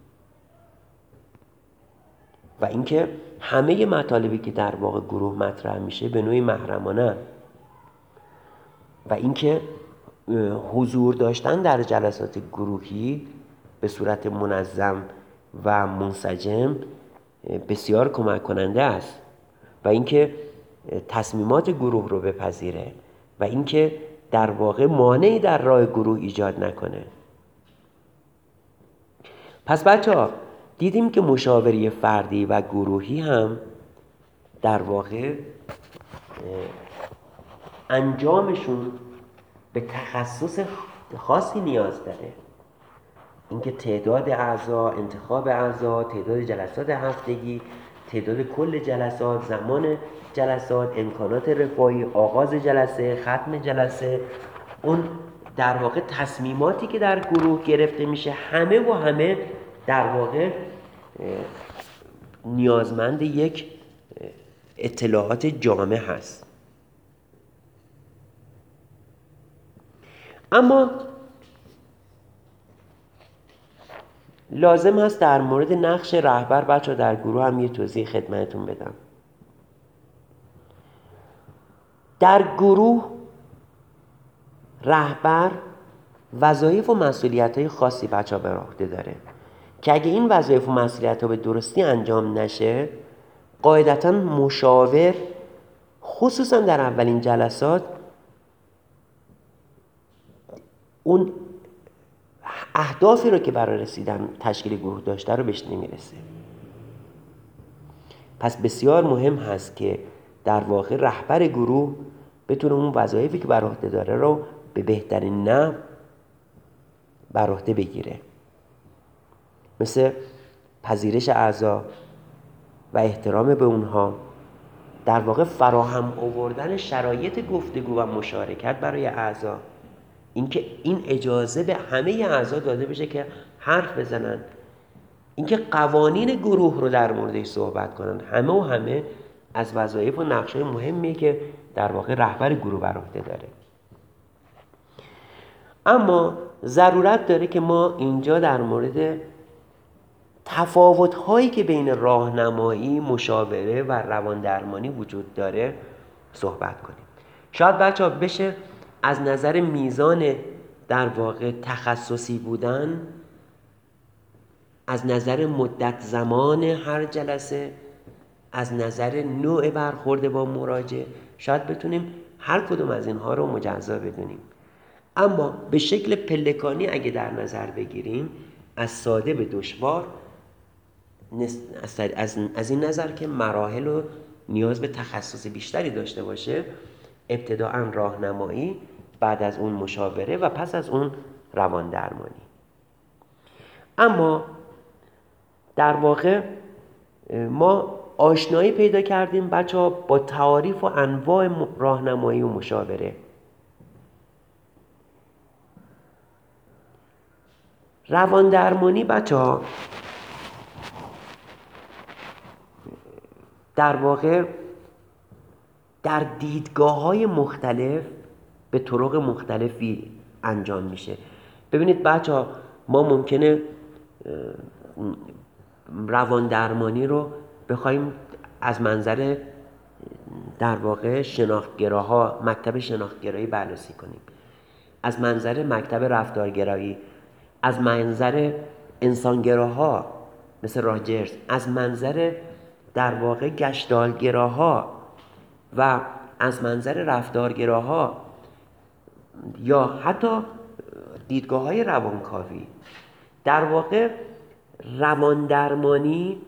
[SPEAKER 1] و اینکه همه مطالبی که در واقع گروه مطرح میشه به نوعی محرمانه و اینکه حضور داشتن در جلسات گروهی به صورت منظم و منسجم بسیار کمک کننده است و اینکه تصمیمات گروه رو بپذیره و اینکه در واقع مانعی در راه گروه ایجاد نکنه. پس بچه ها دیدیم که مشاوره فردی و گروهی هم در واقع انجامشون به تخصص خاصی نیاز داره. اینکه تعداد اعضا، انتخاب اعضا، تعداد جلسات هفتگی، تعداد کل جلسات، زمان جلسات، امکانات رفاهی، آغاز جلسه، ختم جلسه، اون در واقع تصمیماتی که در گروه گرفته میشه، همه و همه در واقع نیازمند یک اطلاعات جامع هست. اما لازم هست در مورد نقش رهبر بچه در گروه هم یه توضیح خدمتتون بدم. در گروه رهبر وظایف و مسئولیت‌های خاصی بچه ها بر عهده داره که اگه این وظایف و مسئولیت‌ها به درستی انجام نشه، قاعدتاً مشاور خصوصا در اولین جلسات اون اهدافی رو که برای رسیدن تشکیل گروه داشته رو بهش نمیرسه. پس بسیار مهم هست که در واقع رهبر گروه بتونه اون وظایفی که بر عهده داره رو به بهترین نحو بر عهده بگیره، مثل پذیرش اعضا و احترام به اونها، در واقع فراهم آوردن شرایط گفتگو و مشارکت برای اعضا، اینکه این اجازه به همه اعضا داده بشه که حرف بزنن، اینکه قوانین گروه رو در موردش صحبت کنن، همه و همه از وظایف و نقش‌های مهمیه که در واقع رهبر گروه بر عهده داره. اما ضرورت داره که ما اینجا در مورد تفاوت‌هایی که بین راهنمایی، مشاوره و رواندرمانی وجود داره صحبت کنیم. شاید بچه‌ها بشه از نظر میزان در واقع تخصصی بودن، از نظر مدت زمان هر جلسه، از نظر نوع برخورد با مراجع، شاید بتونیم هر کدوم از اینها رو مجزا بدونیم. اما به شکل پلکانی اگه در نظر بگیریم، از ساده به دشوار، از این نظر که مراحل و نیاز به تخصص بیشتری داشته باشه، ابتداءً راهنمایی، بعد از اون مشاوره و پس از اون روان درمانی. اما در واقع ما آشنایی پیدا کردیم بچه‌ها با تعاریف و انواع راهنمایی و مشاوره. روان درمانی بچه‌ها در واقع در دیدگاه‌های مختلف به طرق مختلفی انجام میشه. ببینید بچه‌ها، ما ممکنه روان درمانی رو بخوایم از منظر در واقع شناخت‌گراها، مکتب شناخت‌گرایی بررسی کنیم، از منظر مکتب رفتارگرایی، از منظر انسانگراها مثل راجرز، از منظر در واقع گشتالگراها و از منظر رفتارگراها یا حتی دیدگاه‌های روانکاوی. در واقع روان درمانی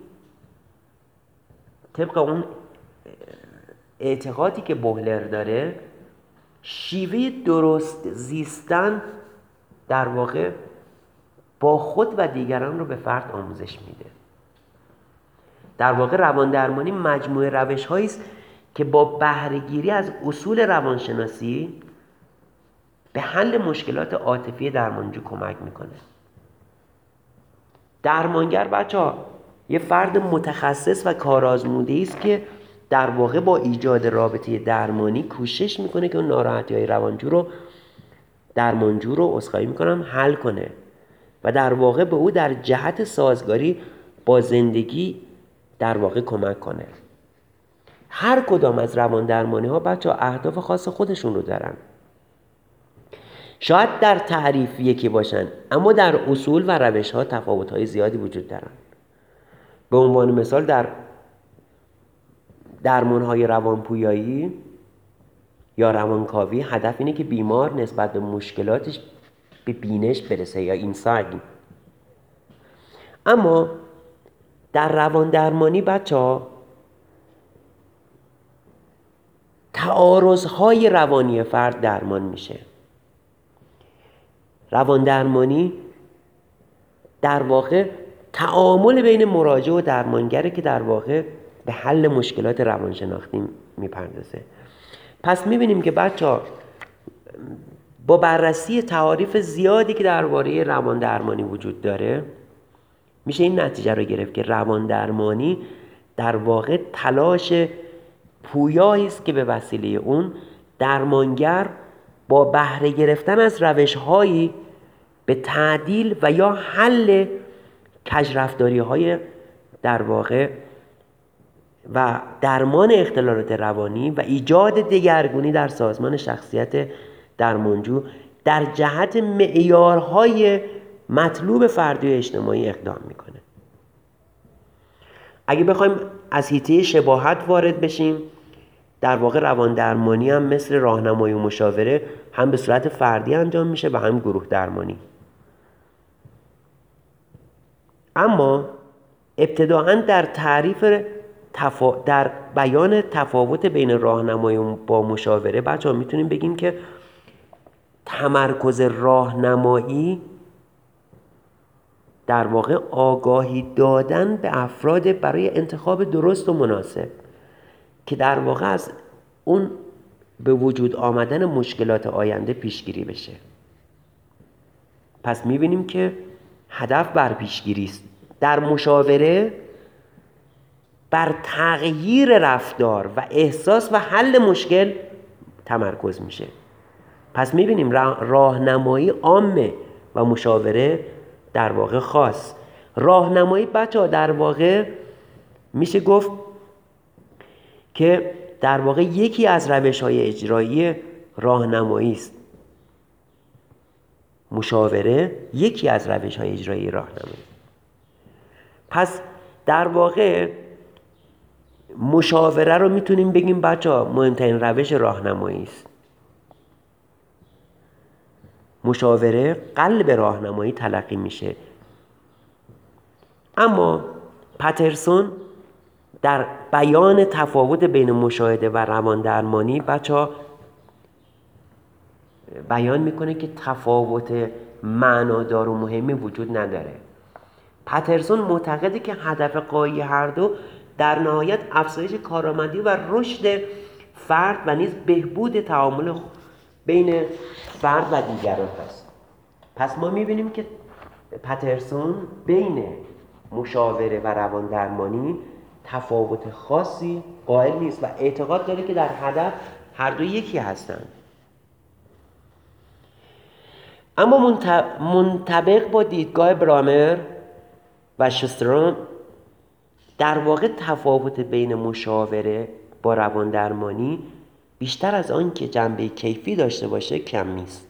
[SPEAKER 1] طبق اون اعتقادی که بوهلر داره، شیوه درست زیستن در واقع با خود و دیگران رو به فرد آموزش میده. در واقع روان درمانی مجموعه روش‌هایی است که با بهره‌گیری از اصول روانشناسی به حل مشکلات عاطفی درمانجو کمک میکنه. درمانگر بچه‌ها یه فرد متخصص و کارآزموده است که در واقع با ایجاد رابطه درمانی کوشش میکنه که اون ناراحتی‌های روانجو رو درمانجو رو عذرخواهی میکنم حل کنه و در واقع به او در جهت سازگاری با زندگی در واقع کمک کنه. هر کدام از روان درمانی ها بچه ها اهداف خاص خودشون رو دارن. شاید در تعریف یکی باشن اما در اصول و روش ها تفاوت های زیادی وجود دارن. به عنوان مثال در درمان های روانپویایی یا روانکاوی هدف اینه که بیمار نسبت به مشکلاتش به بینش برسه یا اینسایت. اما در روان درمانی بچه ها تعارض های روانی فرد درمان میشه. روان درمانی در واقع تعامل بین مراجع و درمانگره که در واقع به حل مشکلات روانشناختی میپردازه. پس میبینیم که بچه‌ها با بررسی تعاریف زیادی که درباره روان درمانی وجود داره میشه این نتیجه رو گرفت که روان درمانی در واقع تلاش پویایی است که به وسیله اون درمانگر با بهره گرفتن از روش‌هایی به تعدیل و یا حل کج‌رفتاری‌های در واقع و درمان اختلالات روانی و ایجاد دگرگونی در سازمان شخصیت درمانجو در جهت معیارهای مطلوب فردی و اجتماعی اقدام میکنه. اگه بخوایم از حیطه شباهت وارد بشیم، در واقع روان درمانی هم مثل راهنمایی و مشاوره هم به صورت فردی انجام میشه و هم گروه درمانی. اما ابتداعاً در تعریف تفا... در بیان تفاوت بین راهنمایی با مشاوره بچه‌ها میتونیم بگیم که تمرکز راهنمایی در واقع آگاهی دادن به افراد برای انتخاب درست و مناسب که در واقع از اون به وجود آمدن مشکلات آینده پیشگیری بشه. پس میبینیم که هدف بر پیشگیری است. در مشاوره بر تغییر رفتار و احساس و حل مشکل تمرکز میشه. پس میبینیم راهنمایی عامه و مشاوره در واقع خاص. راهنمایی بچه‌ها در واقع میشه گفت که در واقع یکی از روش‌های اجرایی راهنمایی است. مشاوره یکی از روش‌های اجرایی راهنمایی. پس در واقع مشاوره رو میتونیم بگیم بچه‌ها مهمترین روش راهنمایی است. مشاوره قلب راهنمایی تلقی میشه. اما پترسون در بیان تفاوت بین مشاهده و روان درمانی بچه‌ها بیان میکنه که تفاوت معنادار و مهمی وجود نداره. پترسون معتقده که هدف غایی هر دو در نهایت افزایش کارآمدی و رشد فرد و نیز بهبود تعامل بین فرد و دیگران هست. پس ما میبینیم که پترسون بین مشاوره و روان درمانی تفاوت خاصی قائل نیست و اعتقاد داره که در هدف هر دو یکی هستند. اما منطبق با دیدگاه برامر و شوستروم در واقع تفاوت بین مشاوره با روان درمانی بیشتر از آن که جنبه کیفی داشته باشه کم نیست.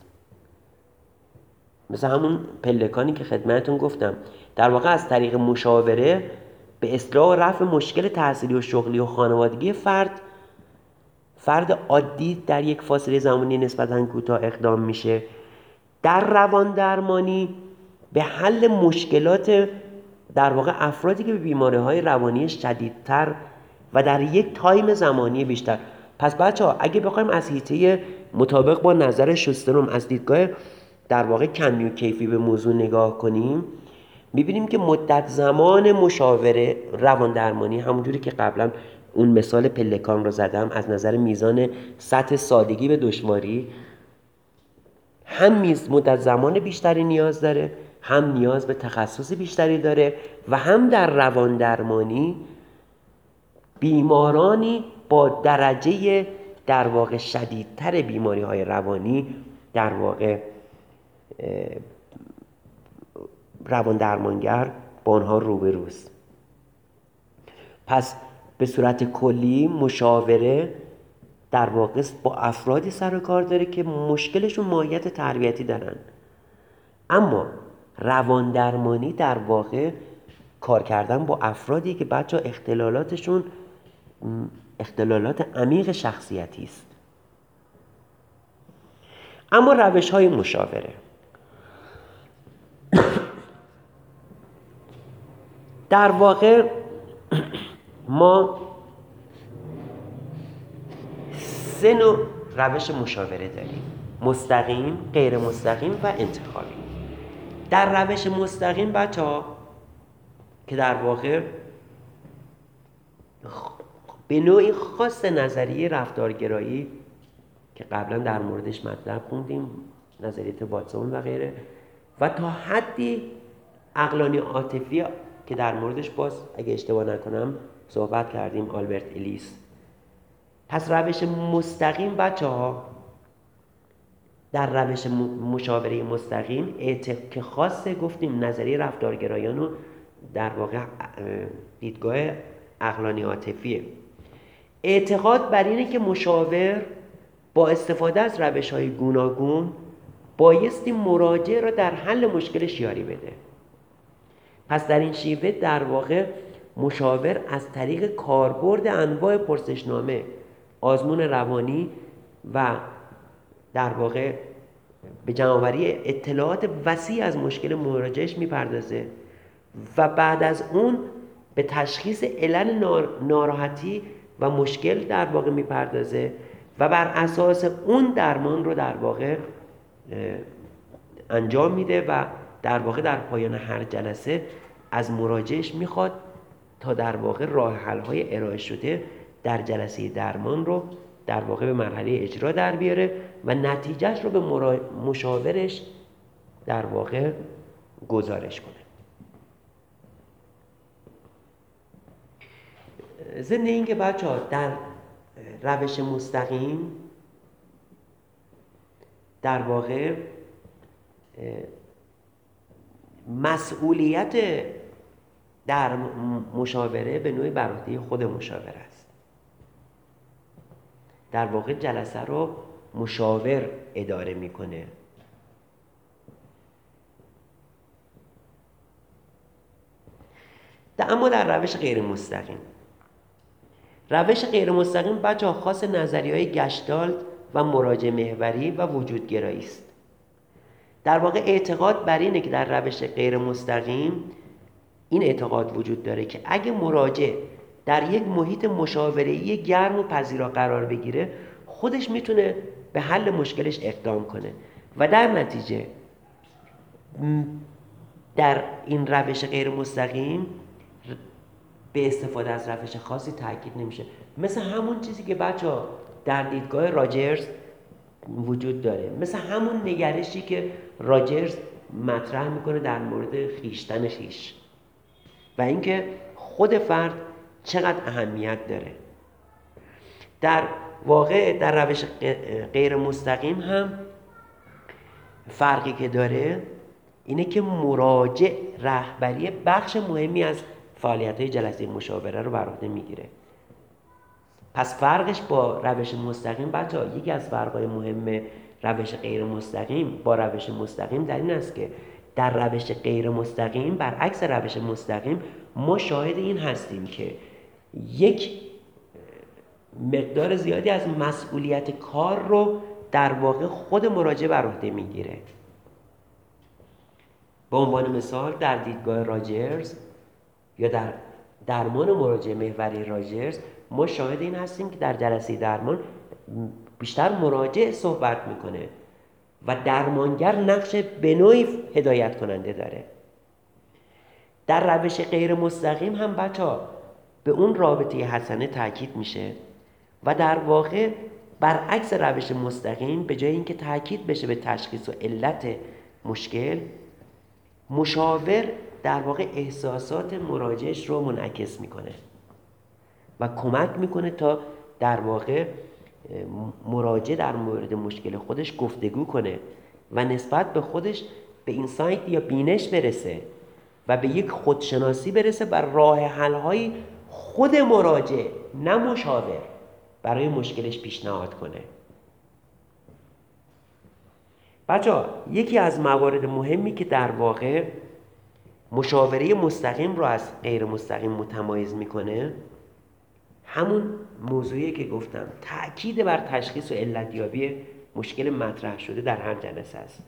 [SPEAKER 1] مثل همون پلکانی که خدمتتون گفتم، در واقع از طریق مشاوره به اصلاح و رفع مشکل تحصیلی و شغلی و خانوادگی فرد فرد عادی در یک فاصله زمانی نسبتاً کوتاه اقدام میشه. در روان درمانی به حل مشکلات در واقع افرادی که به بیماری‌های روانی شدیدتر و در یک تایم زمانی بیشتر. پس بچه‌ها اگه بخوایم از حیطه مطابق با نظر شوستروم از دیدگاه در واقع کمی و کیفی به موضوع نگاه کنیم، می‌بینیم که مدت زمان مشاوره روان درمانی همونجوری که قبلا اون مثال پلکان رو زدم از نظر میزان سطح سادگی به دشواری هم میز مدت زمان بیشتری نیاز داره، هم نیاز به تخصص بیشتری داره و هم در روان درمانی بیمارانی با درجه در واقع شدیدتر بیماری های روانی در واقع روان درمانگر با آنها روبروست. پس به صورت کلی مشاوره در واقع با افرادی سر و کار داره که مشکلشون ماهیت تربیتی دارن، اما روان درمانی در واقع کار کردن با افرادی که بچه اختلالاتشون اختلالات عمیق شخصیتی است. اما روش های مشاوره در واقع ما سه نوع روش مشاوره داریم: مستقیم، غیر مستقیم و انتخابی. در روش مستقیم بچه ها که در واقع به نوعی خاص نظریه رفتارگرایی که قبلا در موردش مطلب خوندیم، نظریه واتسون و غیره، و تا حدی عقلانی عاطفی که در موردش باز اگه اشتباه نکنم صحبت کردیم، آلبرت الیس. پس روش مستقیم بچه ها در روش مشاوره مستقیم که خاصه گفتیم نظریه رفتارگرایان و در واقع دیدگاه عقلانی عاطفیه. اعتقاد بر اینه که مشاور با استفاده از روش‌های گوناگون بایستی مراجع را در حل مشکلش یاری بده. پس در این شیوه در واقع مشاور از طریق کاربرد انواع پرسشنامه، آزمون روانی و در واقع به جمع‌آوری اطلاعات وسیع از مشکل مراجعش میپردازه و بعد از اون به تشخیص علل ناراحتی و مشکل در واقع میپردازه و بر اساس اون درمان رو در واقع انجام میده و در واقع در پایان هر جلسه از مراجعش میخواد تا در واقع راه حل های ارائه شده در جلسه درمان رو در واقع به مرحله اجرا در بیاره و نتیجهش رو به مشاورش در واقع گزارش کنه. ضمن این که بچه ها در روش مستقیم در واقع مسئولیت در مشاوره به نوعی بر عهده خود مشاور است. در واقع جلسه رو مشاور اداره میکنه. اما در روش غیر مستقیم روش غیر مستقیم بچه ها خاص نظریه های گشتالت و مراجع محوری و وجودگرایی است. در واقع اعتقاد بر اینه که در روش غیر مستقیم این اعتقاد وجود داره که اگه مراجع در یک محیط مشاوره‌ای گرم و پذیرا قرار بگیره، خودش میتونه به حل مشکلش اقدام کنه و در نتیجه در این روش غیر مستقیم به استفاده از روش خاصی تاکید نمیشه. مثل همون چیزی که بچه‌ها در دیدگاه راجرز وجود داره، مثل همون نگرشی که راجرز مطرح میکنه در مورد خیشتن خیش و اینکه خود فرد چقدر اهمیت داره. در واقع در روش غیر مستقیم هم فرقی که داره اینه که مراجع رهبری بخش مهمی از فعالیت‌های جلسه مشاوره رو بر عهده میگیره. پس فرقش با روش مستقیم بچه‌ها، یکی از فرق‌های مهم روش غیر مستقیم با روش مستقیم در این است که در روش غیر مستقیم برعکس روش مستقیم ما شاهد این هستیم که یک مقدار زیادی از مسئولیت کار رو در واقع خود مراجع بر عهده میگیره. به عنوان مثال در دیدگاه راجرز یا در درمان مراجع محوری راجرز ما شاهد این هستیم که در جلسه درمان بیشتر مراجع صحبت میکنه و درمانگر نقش به نوعی هدایت کننده داره. در روش غیر مستقیم هم بچه‌ها به اون رابطه حسنه تاکید میشه و در واقع برعکس روش مستقیم به جای اینکه تاکید بشه به تشخیص و علت مشکل، مشاور در واقع احساسات مراجعش رو منعکس میکنه و کمک میکنه تا در واقع مراجع در مورد مشکل خودش گفتگو کنه و نسبت به خودش به اینسایت یا بینش برسه و به یک خودشناسی برسه بر راه حل‌های خود مراجع، نه مشاور. برای مشکلش پیشنهاد کنه. بچه‌ها یکی از موارد مهمی که در واقع مشاوره مستقیم رو از غیر مستقیم متمایز میکنه همون موضوعی که گفتم، تأکید بر تشخیص و علتیابی مشکل مطرح شده در هر جلسه است.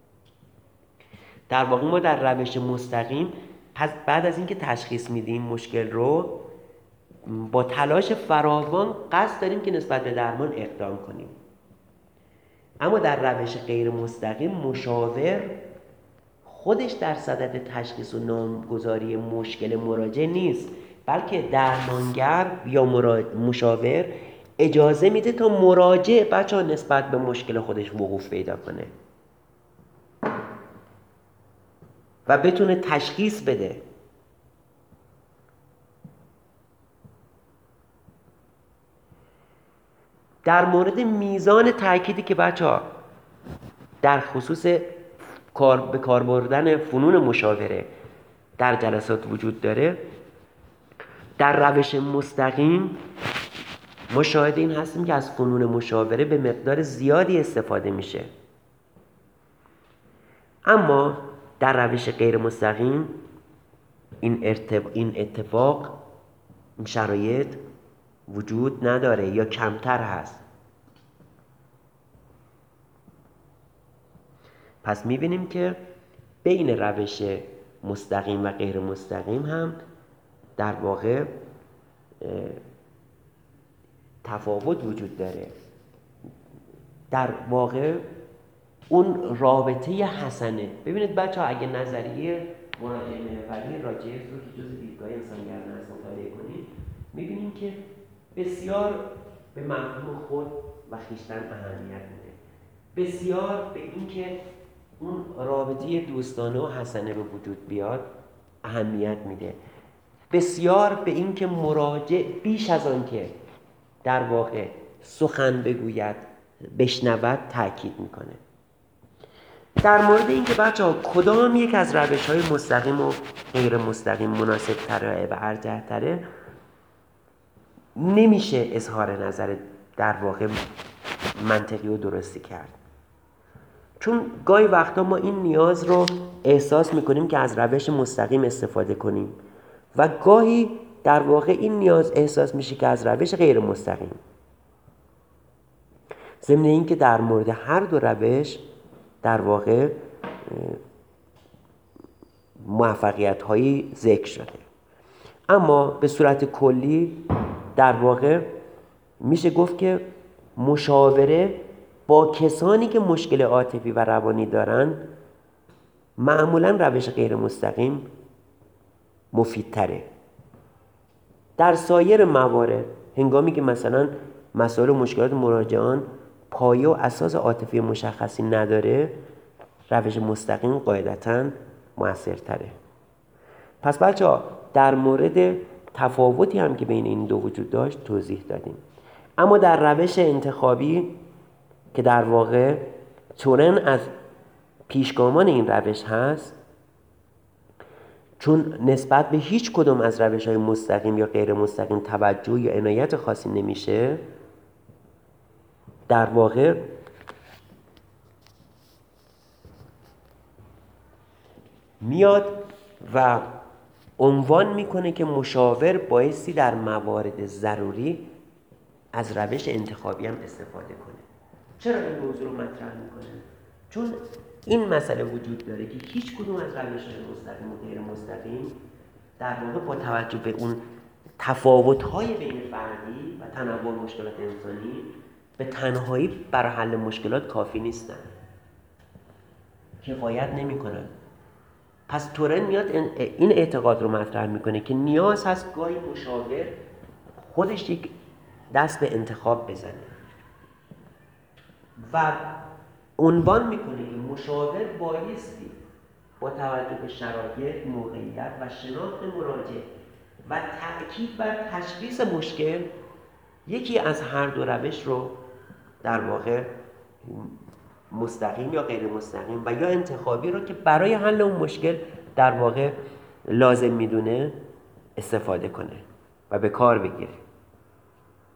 [SPEAKER 1] در واقع ما در روش مستقیم پس بعد از اینکه تشخیص میدیم مشکل رو، با تلاش فراوان قصد داریم که نسبت به درمان اقدام کنیم. اما در روش غیر مستقیم مشاور خودش در صدد تشخیص و نامگذاری مشکل مراجع نیست، بلکه درمانگر یا مشاور اجازه میده تا مراجع بچه ها نسبت به مشکل خودش وقوف پیدا کنه و بتونه تشخیص بده. در مورد میزان تأکیدی که بچه ها در خصوص کار به کار بردن فنون مشاوره در جلسات وجود داره، در روش مستقیم ما شاهد این هستیم که از فنون مشاوره به مقدار زیادی استفاده میشه. اما در روش غیر مستقیم این, ارتب... این اتفاق این شرایط وجود نداره یا کمتر هست. پس میبینیم که بین روش مستقیم و غیر مستقیم هم در واقع تفاوت وجود داره. در واقع اون رابطه حسنه، ببینید بچه ها اگه نظریه مراجعه محوری راجعه رو که جز دیدگاه انسانگرانه است مطالعه کنید، میبینیم که بسیار به مفهوم خود و خویشتن اهمیت میده، بسیار به این که اون رابطه دوستانه و حسنه به وجود بیاد اهمیت میده، بسیار به این که مراجع بیش از آن که در واقع سخن بگوید بشنود تاکید میکنه. در مورد اینکه بچه‌ها کدام یک از روش‌های مستقیم و غیر مستقیم مناسب تره و ارجح تره نمیشه اظهار نظر در واقع منطقی و درستی کرد، چون گاهی وقتا ما این نیاز رو احساس میکنیم که از روش مستقیم استفاده کنیم و گاهی در واقع این نیاز احساس میشه که از روش غیر مستقیم. ضمن این که در مورد هر دو روش در واقع موفقیت هایی ذکر شده، اما به صورت کلی در واقع میشه گفت که مشاوره با کسانی که مشکل عاطفی و روانی دارن معمولا روش غیر مستقیم مفیدتره. در سایر موارد هنگامی که مثلا مسائل و مشکلات مراجعان پایه و اساس عاطفی مشخصی نداره، روش مستقیم قاعدتاً موثرتره. پس بچه‌ها در مورد تفاوتی هم که بین این دو وجود داشت توضیح دادیم. اما در روش انتخابی که در واقع تورن از پیشگامان این روش هست، چون نسبت به هیچ کدوم از روش‌های مستقیم یا غیر مستقیم توجه یا عنایت خاصی نمیشه، در واقع میاد و عنوان میکنه که مشاور بایستی در موارد ضروری از روش انتخابی هم استفاده کنه. چرا این موضوع رو مطرح میکنه؟ چون این مسئله وجود داره که هیچ کدوم از روش‌های مستقیم و غیر مستقیم در واقع با توجه به اون تفاوت‌های بین فردی و تنوع مشکلات انسانی به تنهایی برای حل مشکلات کافی نیستن، کفایت نمی‌کنن. پس تورن میاد این اعتقاد رو مطرح میکنه که نیاز هست گاهی مشاور خودش یک دست به انتخاب بزنه و عنوان میکنه که مشاور بایستی با توجه به شرایط، موقعیت و شناخت مراجع و تأکید بر تشخیص مشکل یکی از هر دو روش رو در واقع مستقیم یا غیر مستقیم و یا انتخابی رو که برای حل اون مشکل در واقع لازم میدونه استفاده کنه و به کار بگیره.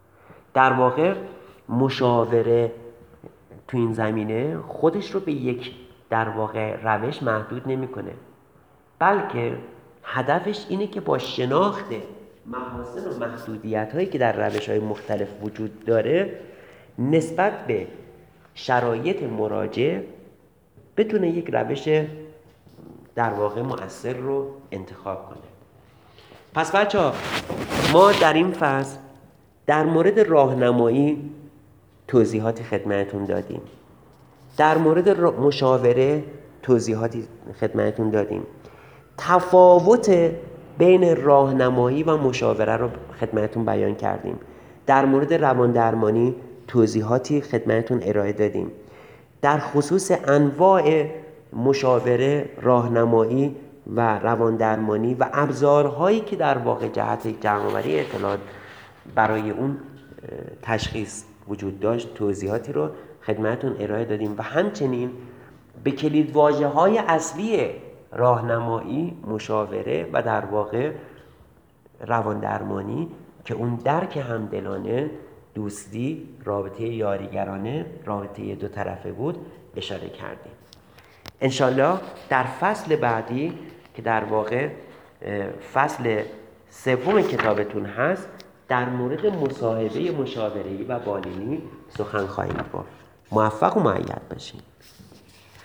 [SPEAKER 1] در واقع مشاوره تو این زمینه خودش رو به یک در واقع روش محدود نمیکنه، بلکه هدفش اینه که با شناخت محاسن و محدودیت هایی که در روش های مختلف وجود داره نسبت به شرایط مراجع بتونه یک روش در واقع مؤثر رو انتخاب کنه. پس بچه‌ها ما در این فصل در مورد راهنمایی توضیحاتی خدمتتون دادیم، در مورد مشاوره توضیحاتی خدمتتون دادیم، تفاوت بین راهنمایی و مشاوره رو خدمتتون بیان کردیم، در مورد روان درمانی توضیحاتی خدمتتون ارائه دادیم، در خصوص انواع مشاوره، راهنمایی و روان درمانی و ابزارهایی که در واقع جهت جمع‌آوری اطلاعات برای اون تشخیص وجود داشت توضیحاتی رو خدمتتون ارائه دادیم و همچنین به کلید واژه‌های اصلی راهنمایی، مشاوره و در واقع روان درمانی که اون درک همدلانه، دوستی، رابطه یاریگرانه، رابطه دو طرفه بود اشاره کردیم. انشالله در فصل بعدی که در واقع فصل سوم کتابتون هست در مورد مصاحبه مشاوره‌ای و بالینی سخن خواهیم گفت. موفق و مؤید باشید.